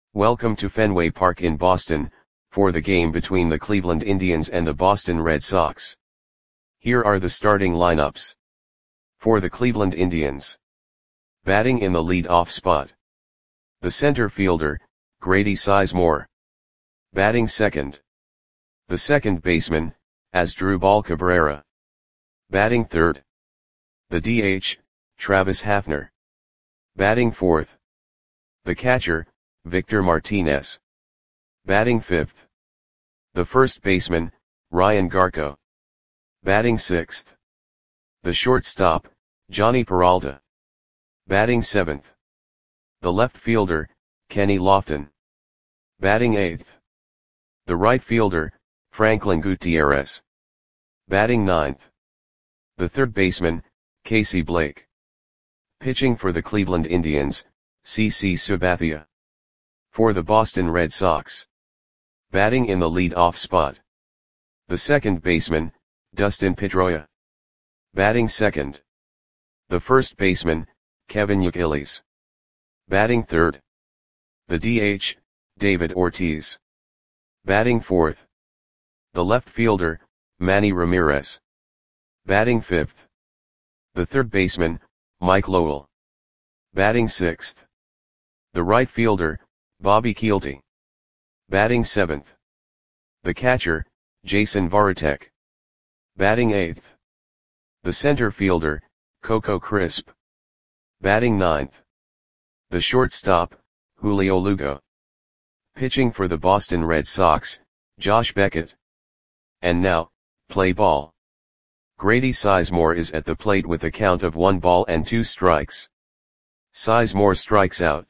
Welcome to Fenway Park in Boston, for the game between the Cleveland Indians and the Boston Red Sox. Here are the starting lineups. For the Cleveland Indians. Batting in the lead-off spot. The center fielder, Grady Sizemore. Batting second. The second baseman, Asdrubal Cabrera. Batting third. The DH, Travis Hafner. Batting fourth. The catcher, Victor Martinez. Batting fifth. The first baseman, Ryan Garko. Batting sixth. The shortstop, Jhonny Peralta. Batting seventh. The left fielder, Kenny Lofton. Batting eighth. The right fielder, Franklin Gutierrez. Batting ninth. The third baseman, Casey Blake. Pitching for the Cleveland Indians, CC Sabathia. For the Boston Red Sox. Batting in the lead-off spot. The second baseman, Dustin Pedroia. Batting second. The first baseman, Kevin Youkilis. Batting third. The DH, David Ortiz. Batting fourth. The left fielder, Manny Ramirez. Batting fifth. The third baseman, Mike Lowell. Batting sixth. The right fielder, Bobby Kielty. Batting seventh. The catcher, Jason Varitek. Batting eighth. The center fielder, Coco Crisp. Batting ninth. The shortstop, Julio Lugo. Pitching for the Boston Red Sox, Josh Beckett. And now, play ball. Grady Sizemore is at the plate with a count of 1 ball and 2 strikes. Sizemore strikes out.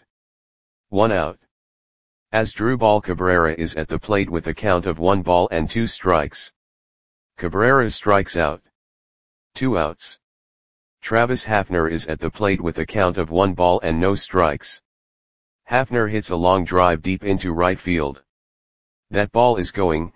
1 out. Asdrubal Cabrera is at the plate with a count of 1 ball and 2 strikes. Cabrera strikes out. 2 outs. Travis Hafner is at the plate with a count of 1 ball and no strikes. Hafner hits a long drive deep into right field. That ball is gone.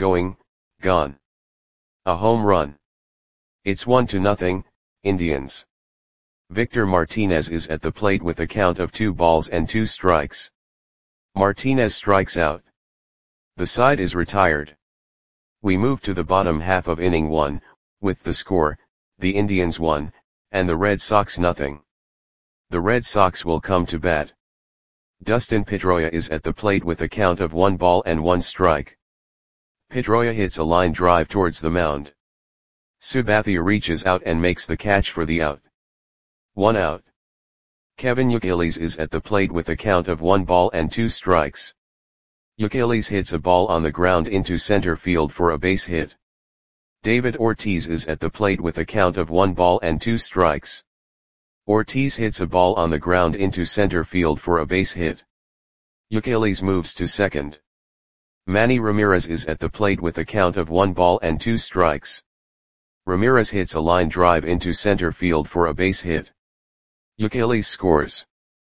A home run. It's 1-0, Indians. Victor Martinez is at the plate with a count of 2 balls and 2 strikes. Martinez strikes out. The side is retired. We move to the bottom half of inning 1, with the score, the Indians 1, and the Red Sox 0. The Red Sox will come to bat. Dustin Pedroia is at the plate with a count of 1 ball and 1 strike. Pedroia hits a line drive towards the mound. Sabathia reaches out and makes the catch for the out. 1 out. Kevin Youkilis is at the plate with a count of 1 ball and 2 strikes. Youkilis hits a ball on the ground into center field for a base hit. David Ortiz is at the plate with a count of 1 ball and 2 strikes. Ortiz hits a ball on the ground into center field for a base hit. Youkilis moves to second. Manny Ramirez is at the plate with a count of 1 ball and 2 strikes. Ramirez hits a line drive into center field for a base hit. Youkilis scores.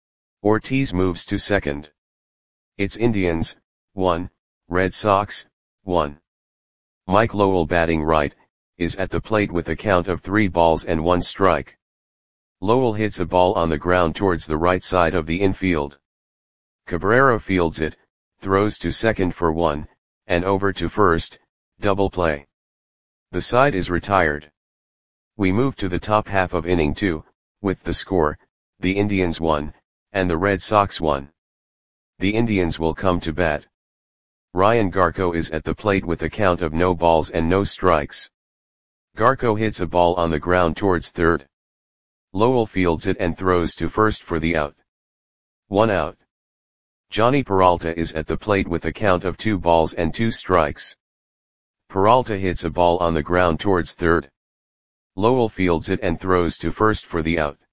Ortiz moves to second. It's Indians, 1, Red Sox, 1. Mike Lowell batting right, is at the plate with a count of 3 balls and 1 strike. Lowell hits a ball on the ground towards the right side of the infield. Cabrera fields it, throws to second for 1, and over to first, double play. The side is retired. We move to the top half of inning 2, with the score, the Indians 1, and the Red Sox 1. The Indians will come to bat. Ryan Garko is at the plate with a count of no balls and no strikes. Garko hits a ball on the ground towards third. Lowell fields it and throws to first for the out. 1 out. Jhonny Peralta is at the plate with a count of 2 balls and 2 strikes. Peralta hits a ball on the ground towards third. Lowell fields it and throws to first for the out.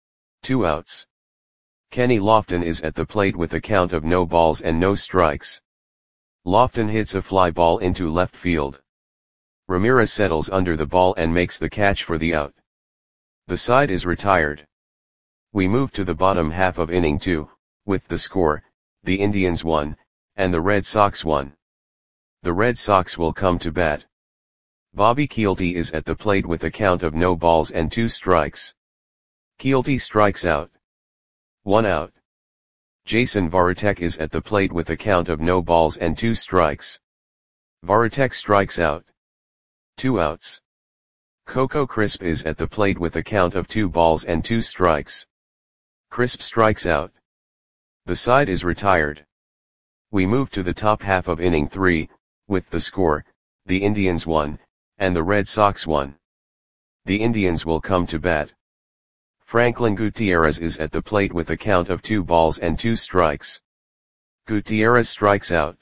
2 outs. Kenny Lofton is at the plate with a count of no balls and no strikes. Lofton hits a fly ball into left field. Ramirez settles under the ball and makes the catch for the out. The side is retired. We move to the bottom half of inning 2, with the score, the Indians 1, and the Red Sox 1. The Red Sox will come to bat. Bobby Kielty is at the plate with a count of no balls and 2 strikes. Kielty strikes out. 1 out. Jason Varitek is at the plate with a count of no balls and 2 strikes. Varitek strikes out. 2 outs. Coco Crisp is at the plate with a count of 2 balls and 2 strikes. Crisp strikes out. The side is retired. We move to the top half of inning 3, with the score, the Indians 1, and the Red Sox 1. The Indians will come to bat. Franklin Gutierrez is at the plate with a count of 2 balls and 2 strikes. Gutierrez strikes out.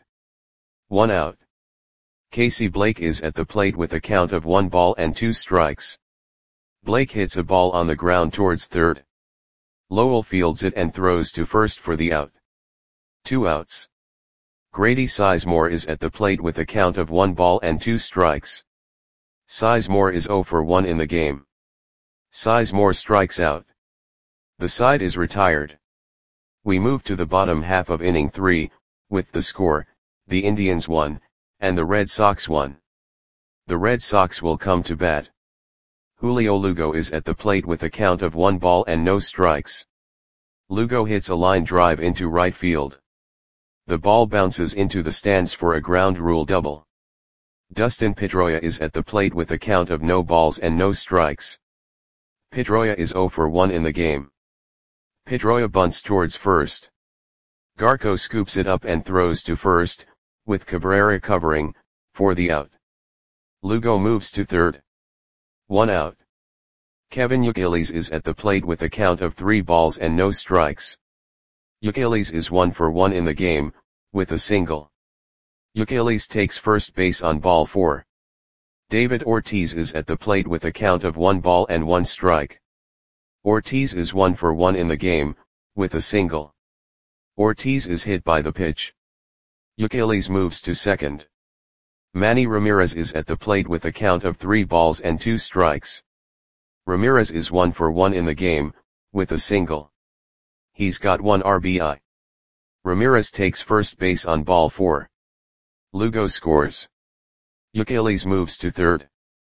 1 out. Casey Blake is at the plate with a count of 1 ball and 2 strikes. Blake hits a ball on the ground towards third. Lowell fields it and throws to first for the out. 2 outs. Grady Sizemore is at the plate with a count of 1 ball and 2 strikes. Sizemore is 0 for 1 in the game. Sizemore strikes out. The side is retired. We move to the bottom half of inning 3, with the score, the Indians 1, and the Red Sox 1. The Red Sox will come to bat. Julio Lugo is at the plate with a count of 1 ball and no strikes. Lugo hits a line drive into right field. The ball bounces into the stands for a ground rule double. Dustin Pedroia is at the plate with a count of no balls and no strikes. Pedroia is 0 for 1 in the game. Pedroia bunts towards first. Garco scoops it up and throws to first, with Cabrera covering, for the out. Lugo moves to third. 1 out. Kevin Youkilis is at the plate with a count of 3 balls and no strikes. Youkilis is 1 for 1 in the game, with a single. Youkilis takes first base on ball 4. David Ortiz is at the plate with a count of 1 ball and 1 strike. Ortiz is 1 for 1 in the game, with a single. Ortiz is hit by the pitch. Youkilis moves to second. Manny Ramirez is at the plate with a count of 3 balls and 2 strikes. Ramirez is 1 for 1 in the game, with a single. He's got 1 RBI. Ramirez takes first base on ball 4. Lugo scores. Youkilis moves to third.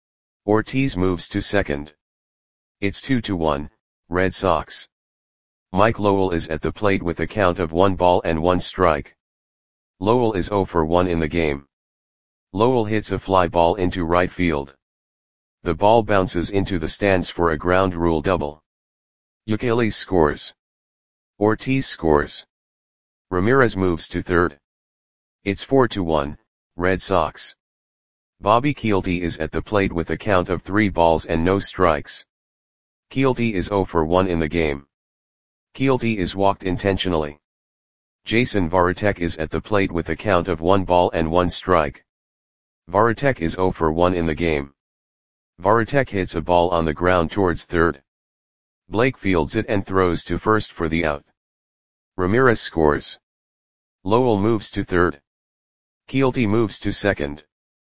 Ortiz moves to second. It's 2-1, Red Sox. Mike Lowell is at the plate with a count of 1 ball and 1 strike. Lowell is 0 for 1 in the game. Lowell hits a fly ball into right field. The ball bounces into the stands for a ground rule double. Youkilis scores. Ortiz scores. Ramirez moves to third. It's 4-1, Red Sox. Bobby Kielty is at the plate with a count of 3 balls and no strikes. Kielty is 0 for 1 in the game. Kielty is walked intentionally. Jason Varitek is at the plate with a count of 1 ball and 1 strike. Varitek is 0 for 1 in the game. Varitek hits a ball on the ground towards third. Blake fields it and throws to first for the out. Ramirez scores. Lowell moves to third. Kielty moves to second.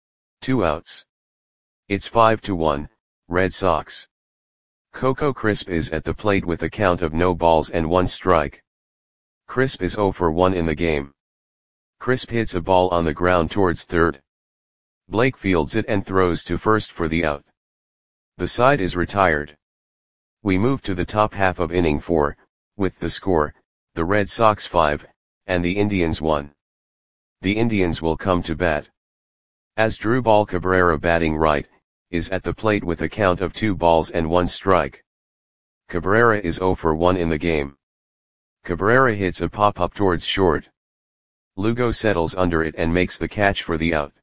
2 outs. It's 5-1, Red Sox. Coco Crisp is at the plate with a count of no balls and 1 strike. Crisp is 0 for 1 in the game. Crisp hits a ball on the ground towards third. Blake fields it and throws to first for the out. The side is retired. We move to the top half of inning 4, with the score, the Red Sox 5, and the Indians 1. The Indians will come to bat. Asdrubal Cabrera, batting right, is at the plate with a count of 2 balls and 1 strike. Cabrera is 0 for 1 in the game. Cabrera hits a pop-up towards short. Lugo settles under it and makes the catch for the out.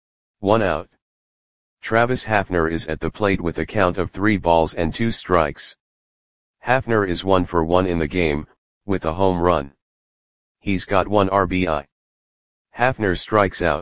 1 out. Travis Hafner is at the plate with a count of 3 balls and 2 strikes. Hafner is 1 for 1 in the game, with a home run. He's got 1 RBI. Hafner strikes out.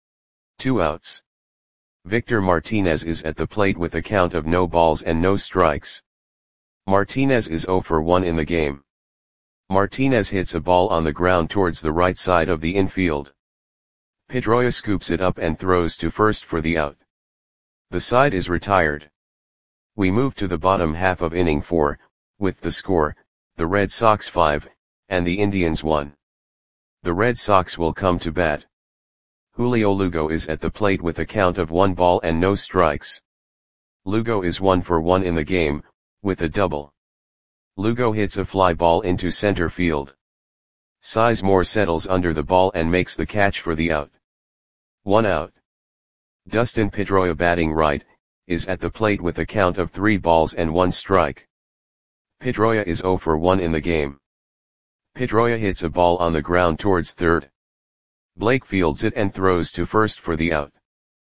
2 outs. Victor Martinez is at the plate with a count of no balls and no strikes. Martinez is 0 for 1 in the game. Martinez hits a ball on the ground towards the right side of the infield. Pedroia scoops it up and throws to first for the out. The side is retired. We move to the bottom half of inning 4, with the score, the Red Sox 5, and the Indians 1. The Red Sox will come to bat. Julio Lugo is at the plate with a count of 1 ball and no strikes. Lugo is 1 for 1 in the game, with a double. Lugo hits a fly ball into center field. Sizemore settles under the ball and makes the catch for the out. 1 out. Dustin Pedroia, batting right, is at the plate with a count of 3 balls and 1 strike. Pedroia is 0 for 1 in the game. Pedroia hits a ball on the ground towards third. Blake fields it and throws to first for the out.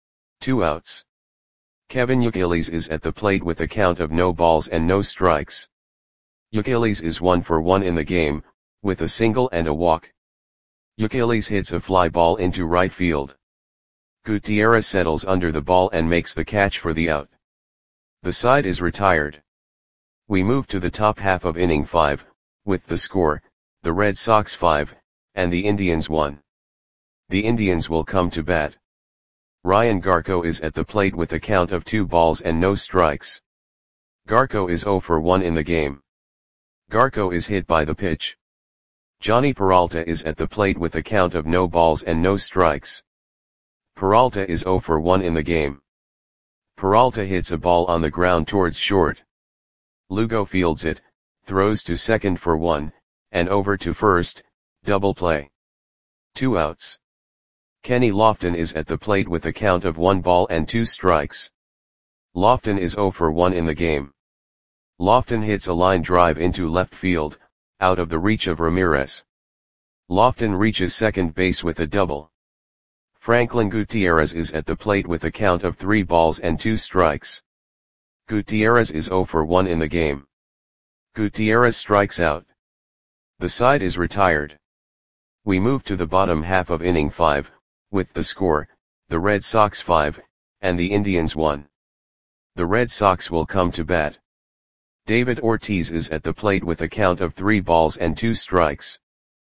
2 outs. Kevin Youkilis is at the plate with a count of no balls and no strikes. Youkilis is 1 for 1 in the game, with a single and a walk. Youkilis hits a fly ball into right field. Gutierrez settles under the ball and makes the catch for the out. The side is retired. We move to the top half of inning 5, with the score, the Red Sox 5, and the Indians 1. The Indians will come to bat. Ryan Garko is at the plate with a count of 2 balls and no strikes. Garko is 0 for 1 in the game. Garko is hit by the pitch. Johnny Peralta is at the plate with a count of no balls and no strikes. Peralta is 0 for 1 in the game. Peralta hits a ball on the ground towards short. Lugo fields it, throws to second for 1, and over to first, double play. 2 outs. Kenny Lofton is at the plate with a count of 1 ball and 2 strikes. Lofton is 0 for 1 in the game. Lofton hits a line drive into left field, out of the reach of Ramirez. Lofton reaches second base with a double. Franklin Gutierrez is at the plate with a count of 3 balls and 2 strikes. Gutierrez is 0 for 1 in the game. Gutierrez strikes out. The side is retired. We move to the bottom half of inning 5, with the score, the Red Sox 5, and the Indians 1. The Red Sox will come to bat. David Ortiz is at the plate with a count of 3 balls and 2 strikes.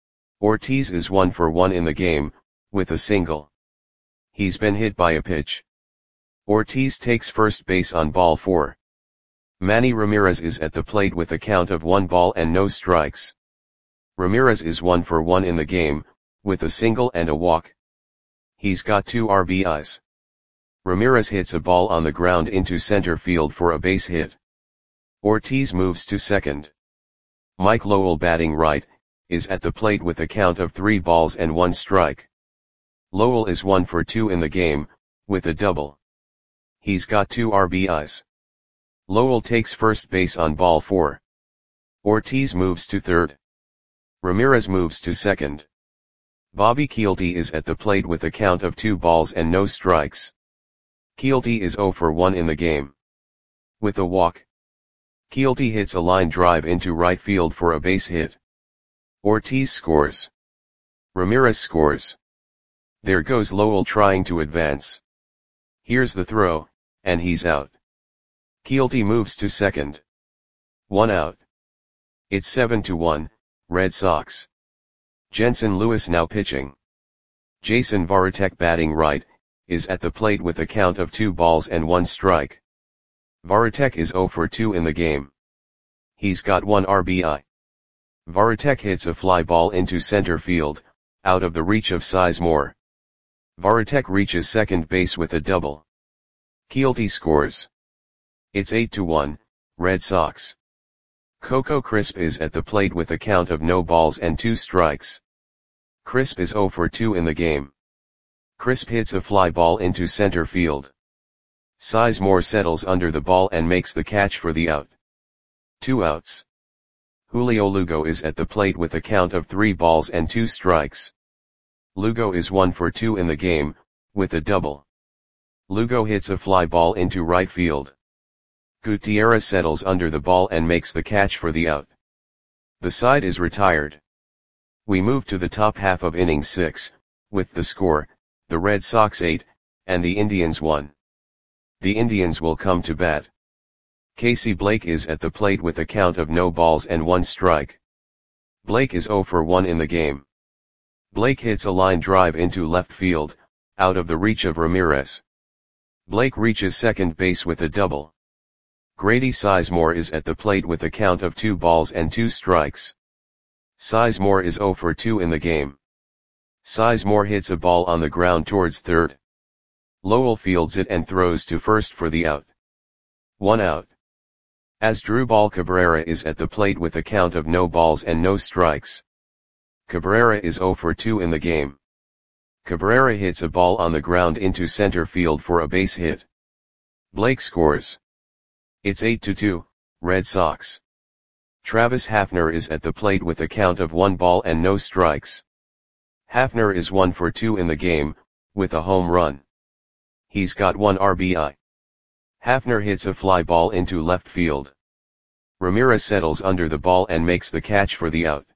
Ortiz is 1 for 1 in the game, with a single. He's been hit by a pitch. Ortiz takes first base on ball 4. Manny Ramirez is at the plate with a count of 1 ball and no strikes. Ramirez is 1 for 1 in the game, with a single and a walk. He's got 2 RBIs. Ramirez hits a ball on the ground into center field for a base hit. Ortiz moves to second. Mike Lowell, batting right, is at the plate with a count of 3 balls and 1 strike. Lowell is 1 for 2 in the game, with a double. He's got 2 RBIs. Lowell takes first base on ball 4. Ortiz moves to third. Ramirez moves to second. Bobby Kielty is at the plate with a count of 2 balls and no strikes. Kielty is 0 for 1 in the game. With a walk. Kielty hits a line drive into right field for a base hit. Ortiz scores. Ramirez scores. There goes Lowell trying to advance. Here's the throw, and he's out. Kielty moves to second. 1 out. It's 7-1, Red Sox. Jensen Lewis now pitching. Jason Varitek, batting right, is at the plate with a count of 2 balls and 1 strike. Varitek is 0 for 2 in the game. He's got 1 RBI. Varitek hits a fly ball into center field, out of the reach of Sizemore. Varitek reaches second base with a double. Kielty scores. It's 8-1, Red Sox. Coco Crisp is at the plate with a count of no balls and 2 strikes. Crisp is 0 for 2 in the game. Crisp hits a fly ball into center field. Sizemore settles under the ball and makes the catch for the out. 2 outs. Julio Lugo is at the plate with a count of 3 balls and 2 strikes. Lugo is 1 for 2 in the game, with a double. Lugo hits a fly ball into right field. Gutierrez settles under the ball and makes the catch for the out. The side is retired. We move to the top half of inning 6, with the score, the Red Sox 8, and the Indians 1. The Indians will come to bat. Casey Blake is at the plate with a count of no balls and 1 strike. Blake is 0 for 1 in the game. Blake hits a line drive into left field, out of the reach of Ramirez. Blake reaches second base with a double. Grady Sizemore is at the plate with a count of 2 balls and 2 strikes. Sizemore is 0 for 2 in the game. Sizemore hits a ball on the ground towards third. Lowell fields it and throws to first for the out. 1 out. Asdrubal Cabrera is at the plate with a count of no balls and no strikes. Cabrera is 0 for 2 in the game. Cabrera hits a ball on the ground into center field for a base hit. Blake scores. It's 8-2, Red Sox. Travis Hafner is at the plate with a count of 1 ball and no strikes. Hafner is 1 for 2 in the game, with a home run. He's got 1 RBI. Hafner hits a fly ball into left field. Ramirez settles under the ball and makes the catch for the out.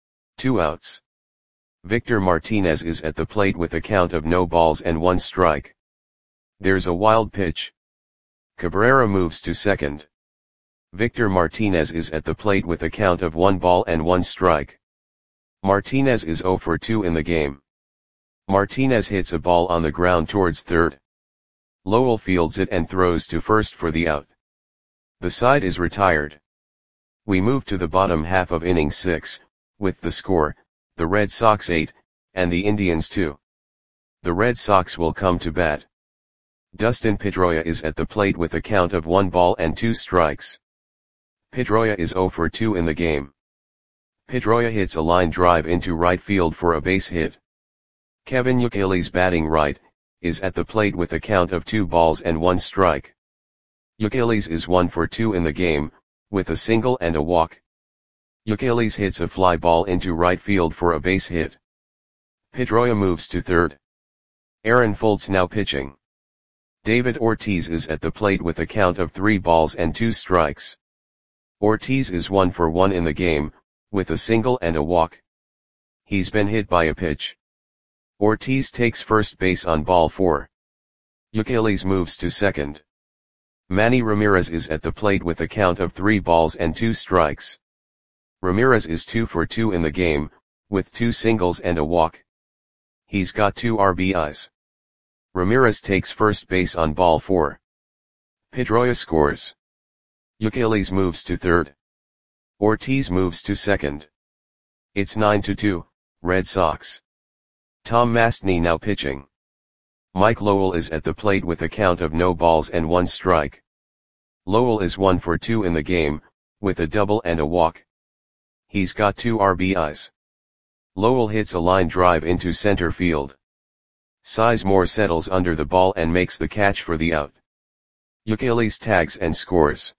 2 outs. Victor Martinez is at the plate with a count of no balls and 1 strike. There's a wild pitch. Cabrera moves to second. Victor Martinez is at the plate with a count of 1 ball and 1 strike. Martinez is 0 for 2 in the game. Martinez hits a ball on the ground towards third. Lowell fields it and throws to first for the out. The side is retired. We move to the bottom half of inning 6, with the score, the Red Sox 8, and the Indians 2. The Red Sox will come to bat. Dustin Pedroia is at the plate with a count of 1 ball and 2 strikes. Pedroia is 0 for 2 in the game. Pedroia hits a line drive into right field for a base hit. Kevin Youkilis, batting right, is at the plate with a count of 2 balls and 1 strike. Youkilis is 1 for 2 in the game, with a single and a walk. Youkilis hits a fly ball into right field for a base hit. Pedroia moves to third. Aaron Foltz now pitching. David Ortiz is at the plate with a count of 3 balls and 2 strikes. Ortiz is 1 for 1 in the game, with a single and a walk. He's been hit by a pitch. Ortiz takes first base on ball 4. Youkilis moves to second. Manny Ramirez is at the plate with a count of 3 balls and 2 strikes. Ramirez is 2 for 2 in the game, with 2 singles and a walk. He's got 2 RBIs. Ramirez takes first base on ball 4. Pedroia scores. Youkilis moves to third. Ortiz moves to second. It's 9-2, Red Sox. Tom Mastny now pitching. Mike Lowell is at the plate with a count of no balls and 1 strike. Lowell is 1 for 2 in the game, with a double and a walk. He's got 2 RBIs. Lowell hits a line drive into center field. Sizemore settles under the ball and makes the catch for the out. Youkilis tags and scores.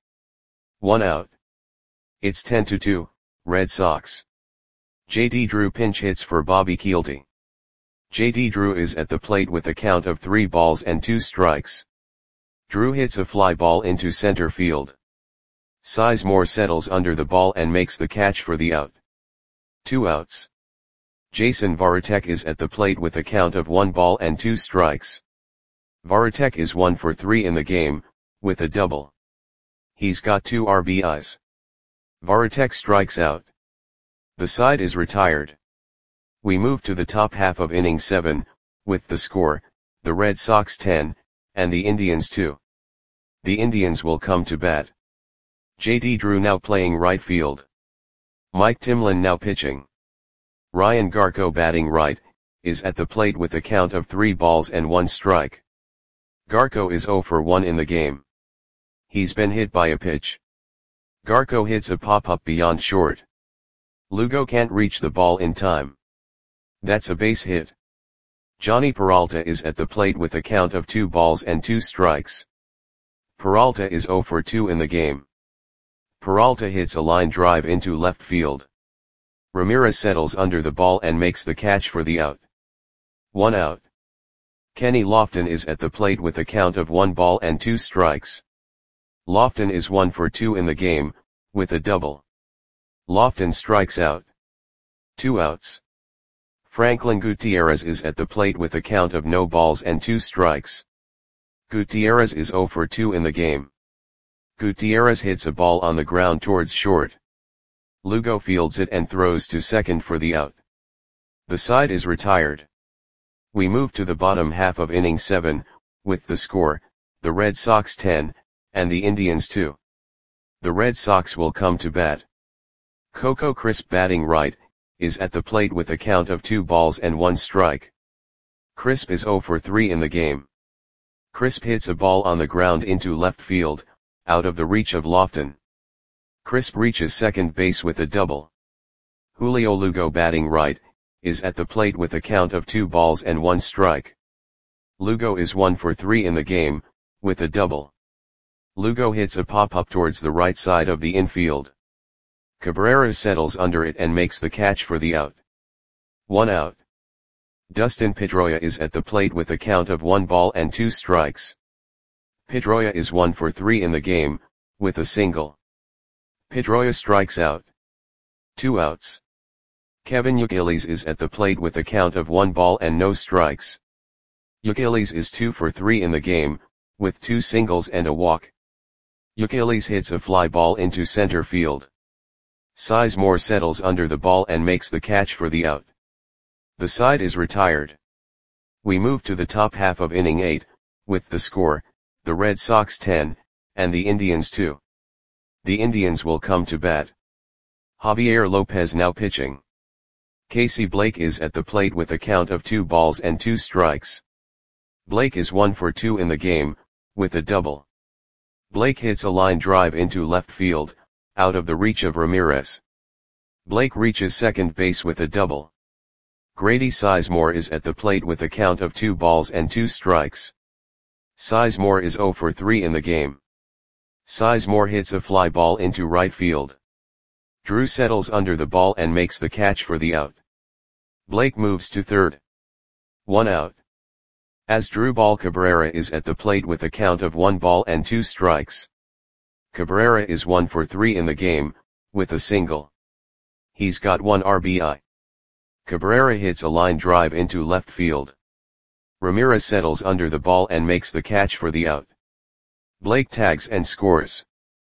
1 out. It's 10-2, Red Sox. J.D. Drew pinch hits for Bobby Kielty. J.D. Drew is at the plate with a count of 3 balls and 2 strikes. Drew hits a fly ball into center field. Sizemore settles under the ball and makes the catch for the out. 2 outs. Jason Varitek is at the plate with a count of 1 ball and 2 strikes. Varitek is 1 for 3 in the game, with a double. He's got 2 RBIs. Varitek strikes out. The side is retired. We move to the top half of inning 7, with the score, the Red Sox 10, and the Indians 2. The Indians will come to bat. J.D. Drew now playing right field. Mike Timlin now pitching. Ryan Garco, batting right, is at the plate with a count of 3 balls and 1 strike. Garco is 0 for 1 in the game. He's been hit by a pitch. Garco hits a pop-up beyond short. Lugo can't reach the ball in time. That's a base hit. Johnny Peralta is at the plate with a count of 2 balls and 2 strikes. Peralta is 0 for 2 in the game. Peralta hits a line drive into left field. Ramirez settles under the ball and makes the catch for the out. 1 out. Kenny Lofton is at the plate with a count of 1 ball and 2 strikes. Lofton is 1 for 2 in the game, with a double. Lofton strikes out. 2 outs. Franklin Gutierrez is at the plate with a count of no balls and 2 strikes. Gutierrez is 0 for 2 in the game. Gutierrez hits a ball on the ground towards short. Lugo fields it and throws to second for the out. The side is retired. We move to the bottom half of inning 7, with the score, the Red Sox 10, and the Indians 2. The Red Sox will come to bat. Coco Crisp, batting right, is at the plate with a count of 2 balls and 1 strike. Crisp is 0 for 3 in the game. Crisp hits a ball on the ground into left field, out of the reach of Lofton. Crisp reaches second base with a double. Julio Lugo, batting right, is at the plate with a count of 2 balls and 1 strike. Lugo is 1 for 3 in the game, with a double. Lugo hits a pop-up towards the right side of the infield. Cabrera settles under it and makes the catch for the out. 1 out. Dustin Pedroia is at the plate with a count of 1 ball and 2 strikes. Pedroia is 1 for 3 in the game, with a single. Pedroia strikes out. 2 outs. Kevin Youkilis is at the plate with a count of 1 ball and no strikes. Youkilis is 2 for 3 in the game, with 2 singles and a walk. Youkilis hits a fly ball into center field. Sizemore settles under the ball and makes the catch for the out. The side is retired. We move to the top half of inning 8, with the score, the Red Sox 10, and the Indians 2. The Indians will come to bat. Javier Lopez now pitching. Casey Blake is at the plate with a count of 2 balls and 2 strikes. Blake is 1 for 2 in the game, with a double. Blake hits a line drive into left field, out of the reach of Ramirez. Blake reaches second base with a double. Grady Sizemore is at the plate with a count of 2 balls and 2 strikes. Sizemore is 0 for 3 in the game. Sizemore hits a fly ball into right field. Drew settles under the ball and makes the catch for the out. Blake moves to third. 1 out. Asdrubal Cabrera is at the plate with a count of 1 ball and 2 strikes. Cabrera is 1 for 3 in the game, with a single. He's got 1 RBI. Cabrera hits a line drive into left field. Ramirez settles under the ball and makes the catch for the out. Blake tags and scores.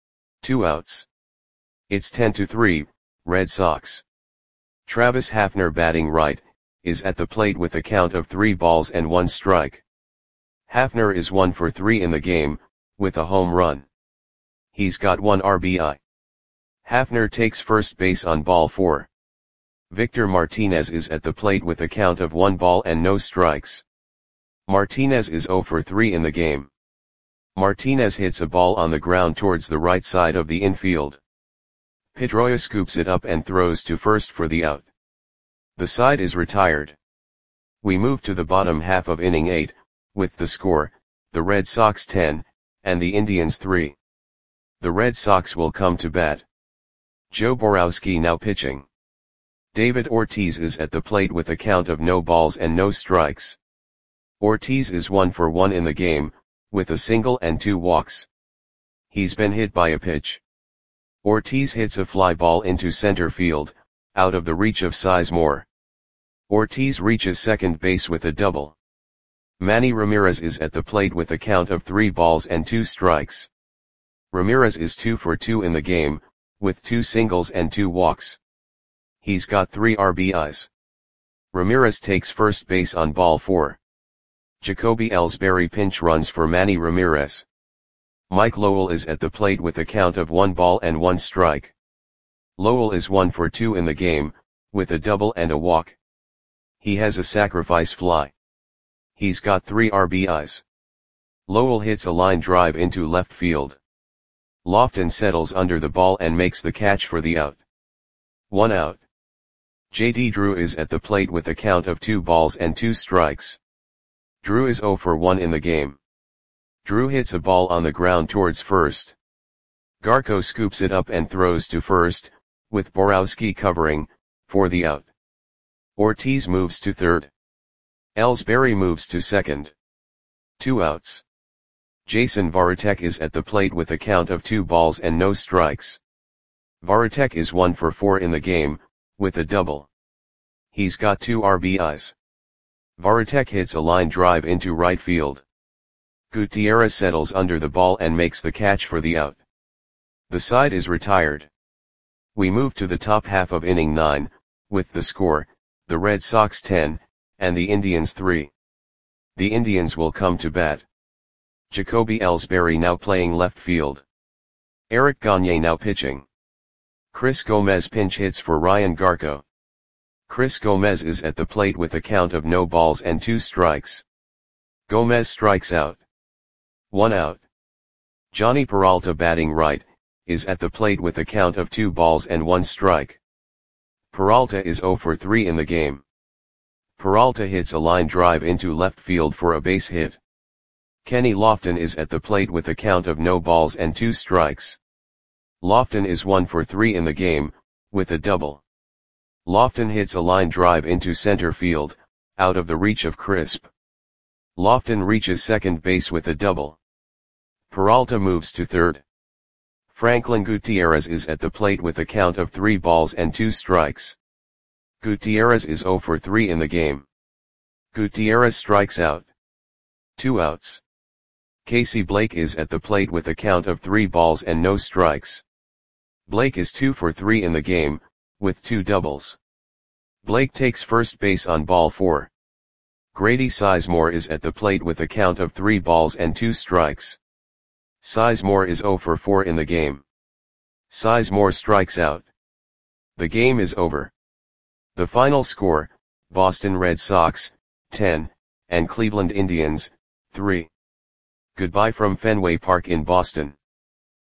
2 outs. It's 10-3, Red Sox. Travis Hafner batting right, is at the plate with a count of 3 balls and 1 strike. Hafner is 1 for 3 in the game, with a home run. He's got 1 RBI. Hafner takes first base on ball 4. Victor Martinez is at the plate with a count of 1 ball and no strikes. Martinez is 0 for 3 in the game. Martinez hits a ball on the ground towards the right side of the infield. Pedroia scoops it up and throws to first for the out. The side is retired. We move to the bottom half of inning 8, with the score, the Red Sox 10, and the Indians 3. The Red Sox will come to bat. Joe Borowski now pitching. David Ortiz is at the plate with a count of no balls and no strikes. Ortiz is 1 for 1 in the game, with a single and 2 walks. He's been hit by a pitch. Ortiz hits a fly ball into center field, out of the reach of Sizemore. Ortiz reaches second base with a double. Manny Ramirez is at the plate with a count of 3 balls and 2 strikes. Ramirez is 2 for 2 in the game, with 2 singles and 2 walks. He's got 3 RBIs. Ramirez takes first base on ball 4. Jacoby Ellsbury pinch runs for Manny Ramirez. Mike Lowell is at the plate with a count of 1 ball and 1 strike. Lowell is 1 for 2 in the game, with a double and a walk. He has a sacrifice fly. He's got 3 RBIs. Lowell hits a line drive into left field. Lofton settles under the ball and makes the catch for the out. 1 out. J.D. Drew is at the plate with a count of 2 balls and 2 strikes. Drew is 0 for 1 in the game. Drew hits a ball on the ground towards first. Garco scoops it up and throws to first, with Borowski covering, for the out. Ortiz moves to third. Ellsbury moves to second. 2 outs. Jason Varitek is at the plate with a count of 2 balls and no strikes. Varitek is 1 for 4 in the game, with a double. He's got 2 RBIs. Varitek hits a line drive into right field. Gutierrez settles under the ball and makes the catch for the out. The side is retired. We move to the top half of inning 9, with the score, the Red Sox 10, and the Indians 3. The Indians will come to bat. Jacoby Ellsbury now playing left field. Eric Gagne now pitching. Chris Gomez pinch hits for Ryan Garco. Chris Gomez is at the plate with a count of no balls and 2 strikes. Gomez strikes out. 1 out. Johnny Peralta batting right, is at the plate with a count of 2 balls and 1 strike. Peralta is 0 for 3 in the game. Peralta hits a line drive into left field for a base hit. Kenny Lofton is at the plate with a count of no balls and 2 strikes. Lofton is 1 for 3 in the game, with a double. Lofton hits a line drive into center field, out of the reach of Crisp. Lofton reaches second base with a double. Peralta moves to third. Franklin Gutierrez is at the plate with a count of 3 balls and 2 strikes. Gutierrez is 0 for 3 in the game. Gutierrez strikes out. 2 outs. Casey Blake is at the plate with a count of 3 balls and no strikes. Blake is 2 for 3 in the game, with 2 doubles. Blake takes first base on ball 4. Grady Sizemore is at the plate with a count of 3 balls and 2 strikes. Sizemore is 0 for 4 in the game. Sizemore strikes out. The game is over. The final score, Boston Red Sox, 10, and Cleveland Indians, 3. Goodbye from Fenway Park in Boston.